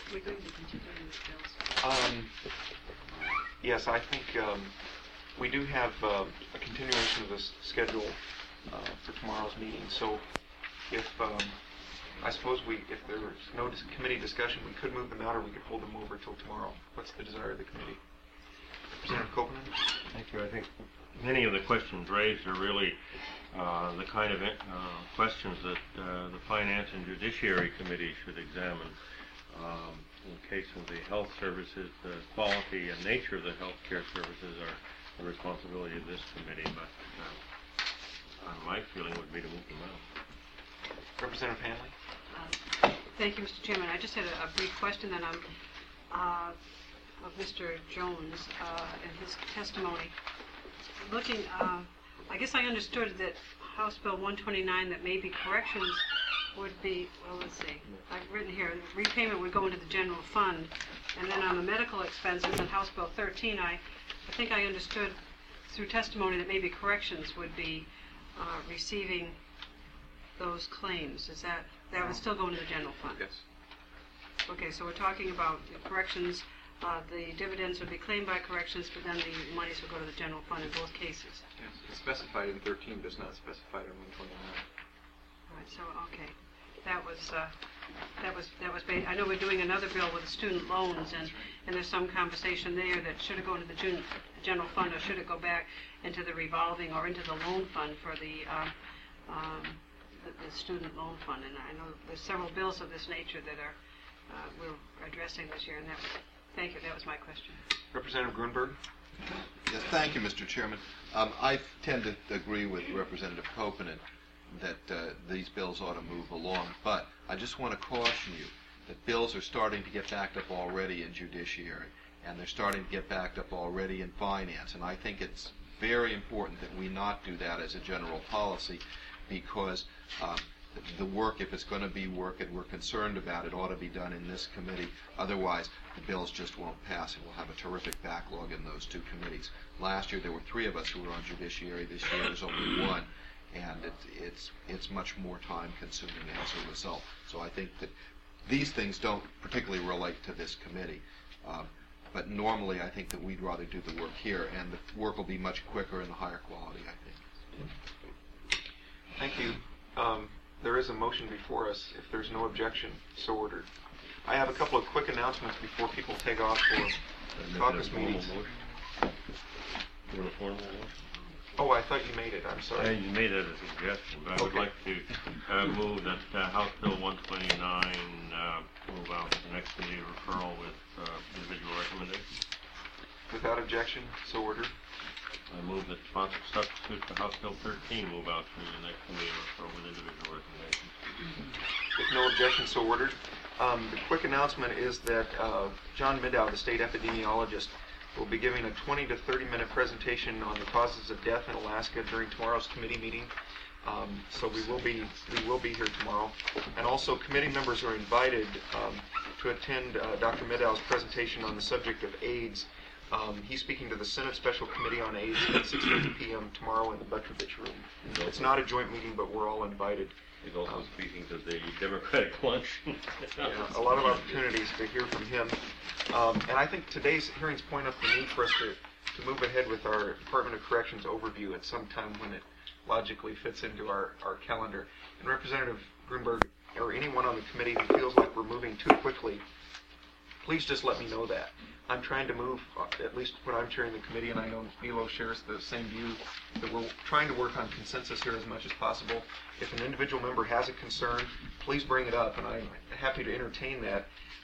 We're going to continue with bills. Yes, I think we do have a continuation of this schedule for tomorrow's meeting. So if I suppose if there's no committee discussion, we could move them out or we could hold them over till tomorrow. What's the desire of the committee? Representative Copeland? Thank you. I think many of the questions raised are really the kind of questions that the Finance and Judiciary Committee should examine. In the case of the health services, the quality and nature of the health care services are the responsibility of this committee, but my feeling would be to move them out. Representative Hanley? Thank you, Mr. Chairman. I just had a brief question then of Mr. Jones and his testimony. Looking, I guess I understood that House Bill 129, that maybe corrections would be, well, let's see, I've written here, repayment would go into the general fund, and then on the medical expenses in House Bill 13, I think I understood through testimony that maybe corrections would be receiving those claims. Is that would still go into the general fund? Yes. Okay, so we're talking about corrections. The dividends would be claimed by corrections, but then the monies would go to the general fund in both cases. Yes, it's specified in 13, but it's not specified in 129. Right. So okay, that was. I know we're doing another bill with student loans, and there's some conversation there that should it go into the general fund or should it go back into the revolving or into the loan fund for the student loan fund. And I know there's several bills of this nature that are we're addressing this year, and that was. Thank you. That was my question. Representative Grunberg? Yes, thank you, Mr. Chairman. I tend to agree with Representative Copeland that these bills ought to move along, but I just want to caution you that bills are starting to get backed up already in judiciary, and they're starting to get backed up already in finance, and I think it's very important that we not do that as a general policy, because the work, if it's going to be work and we're concerned about it, ought to be done in this committee. Otherwise, the bills just won't pass, and we'll have a terrific backlog in those two committees. Last year, there were 3 of us who were on judiciary. This year, there's only 1, and it's much more time-consuming as a result. So I think that these things don't particularly relate to this committee. But normally, I think that we'd rather do the work here, and the work will be much quicker and higher quality, I think. Thank you. There is a motion before us. If there's no objection, so ordered. I have a couple of quick announcements before people take off for caucus meetings. Oh, I thought you made it. I'm sorry. You made it as a suggestion, but I would like to move that House Bill 129 move out to the next committee referral with individual recommendations. Without objection, so ordered. I move that substitute for House Bill 13 move out to the next committee referral with individual recommendations. With no objection, so ordered. The quick announcement is that John Middow, the state epidemiologist, will be giving a 20 to 30-minute presentation on the causes of death in Alaska during tomorrow's committee meeting. So we will be here tomorrow. And also, committee members are invited to attend Dr. Middow's presentation on the subject of AIDS. He's speaking to the Senate Special Committee on AIDS at 6:30 p.m. tomorrow in the Butrovich Room. It's not a joint meeting, but we're all invited. He's also speaking to the Democratic lunch. A lot of opportunities to hear from him. And I think today's hearings point up the need for us to move ahead with our Department of Corrections overview at some time when it logically fits into our calendar. And Representative Grunberg, or anyone on the committee who feels like we're moving too quickly, please just let me know that. I'm trying to move, at least when I'm chairing the committee, and I know Milo shares the same view, that we're trying to work on consensus here as much as possible. If an individual member has a concern, please bring it up, and I'm happy to entertain that.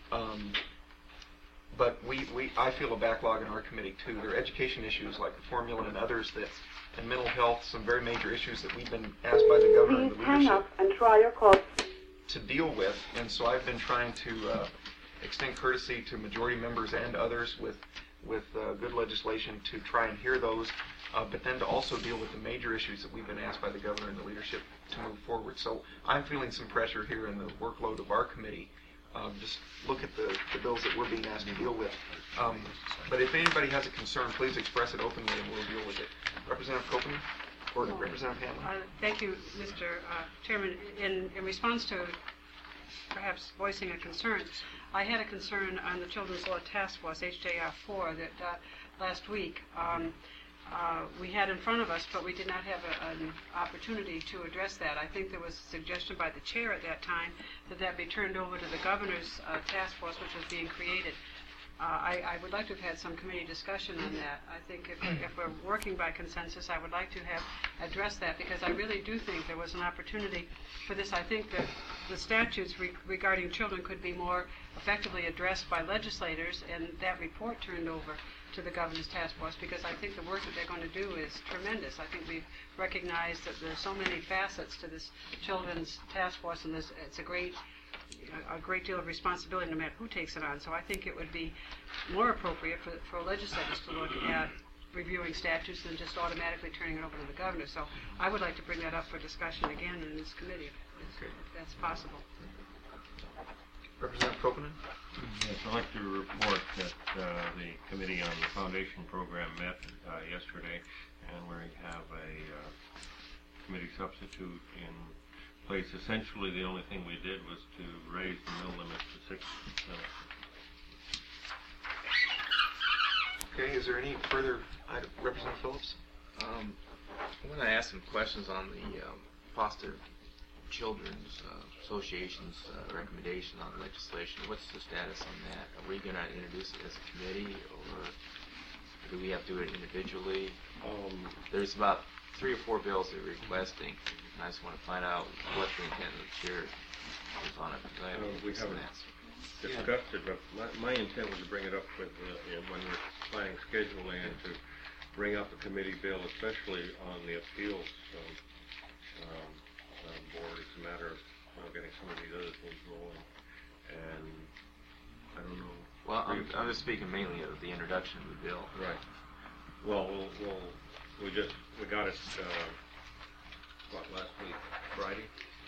But I feel a backlog in our committee too. There are education issues like the formula and others and mental health, some very major issues that we've been asked by the governor and the leadership hang up and try your call to deal with. And so I've been trying to extend courtesy to majority members and others with good legislation to try and hear those, but then to also deal with the major issues that we've been asked by the governor and the leadership to move forward. So I'm feeling some pressure here in the workload of our committee. Just look at the bills that we're being asked to deal with. But if anybody has a concern, please express it openly and we'll deal with it. Representative Copeland or Representative Hanley? Thank you, Mr. Chairman. In response to perhaps voicing a concern, I had a concern on the Children's Law Task Force, HJR4, that last week we had in front of us, but we did not have an opportunity to address that. I think there was a suggestion by the chair at that time that that be turned over to the governor's task force, which was being created. I would like to have had some committee discussion on that. I think if we're working by consensus, I would like to have addressed that, because I really do think there was an opportunity for this. I think that the statutes regarding children could be more effectively addressed by legislators, and that report turned over to the governor's task force, because I think the work that they're going to do is tremendous. I think we've recognized that there's so many facets to this children's task force, and it's a great deal of responsibility no matter who takes it on. So I think it would be more appropriate for legislators to look at reviewing statutes than just automatically turning it over to the governor. So I would like to bring that up for discussion again in this committee, if that's possible. Representative Copeland? Yes, I'd like to report that the Committee on the Foundation Program met yesterday, and we have a committee substitute in place. Essentially, the only thing we did was to raise the mill limit to 6%. Okay, is there any further item? Representative Phillips? I want to ask some questions on the Foster Children's Association's recommendation on legislation. What's the status on that? Are we going to introduce it as a committee, or do we have to do it individually? There's about 3 or 4 bills they're requesting, and I just want to find out what the intent of the chair is on it. We haven't discussed it, but my intent was to bring it up with when we're planning scheduling, and to bring up a committee bill, especially on the appeals board. It's a matter of getting some of these other things rolling, and I don't know. Well, I'm just speaking mainly of the introduction of the bill. Right. Well, we got it last week, Friday,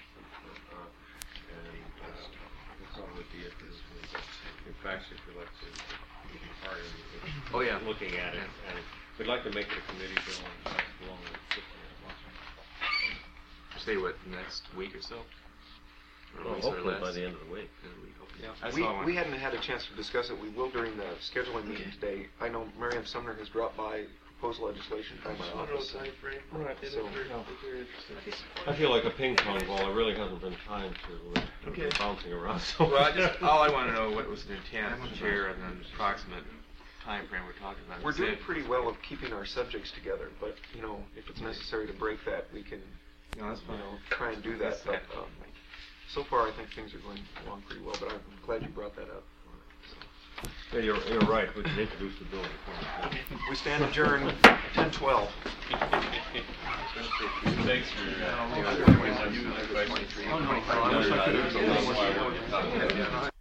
and we'll probably be at this week. In fact, if you'd like to be part of it, looking at it, and we'd like to make it a committee bill along with Say what, next week or so? Well, hopefully by the end of the week. Yeah. We hadn't had a chance to discuss it. We will during the scheduling meeting today. I know Miriam Sumner has dropped by proposed legislation by my office. Right. So, I feel like a ping pong ball. There really hasn't been time to be bouncing around so Well, all I want to know what was the intent of the chair and then the approximate time frame we're talking about. we're doing pretty well of keeping our subjects together, but if it's necessary to break that, we can try and do that. But so far, I think things are going along pretty well. But I'm glad you brought that up. Yeah, you're right. We can introduce the bill. We stand adjourned 10:12. Thanks for